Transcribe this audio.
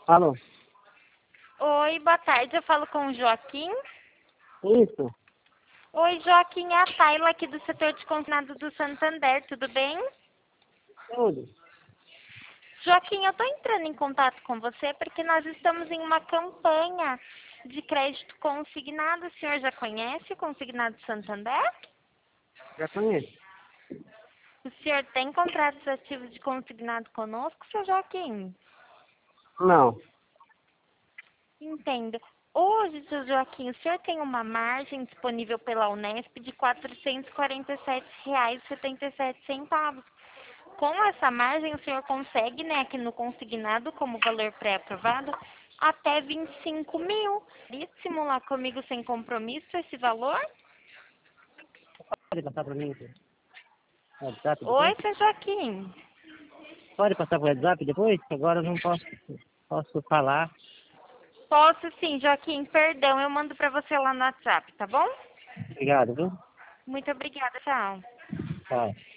Alô? Oi, boa tarde. Eu falo com o Joaquim. Isso? Oi, Joaquim, é a Tayla aqui do setor de consignado do Santander, tudo bem? Tudo. Joaquim, eu estou entrando em contato com você porque nós estamos em uma campanha de crédito consignado. O senhor já conhece o Consignado Santander? Já conheço. O senhor tem contratos ativos de consignado conosco, seu Joaquim? Não. Entendo. Hoje, seu Joaquim, o senhor tem uma margem disponível pela Unesp de R$ 447,77. Com essa margem, o senhor consegue, né, aqui no consignado, como valor pré-aprovado, até 25 mil. Pode simular comigo sem compromisso esse valor? Pode passar para mim o WhatsApp depois? Oi, seu Joaquim. Pode passar para o WhatsApp depois? Agora eu não posso falar. Posso sim, Joaquim. Perdão, eu mando para você lá no WhatsApp, tá bom? Obrigado, viu? Muito obrigada, tchau. Tchau.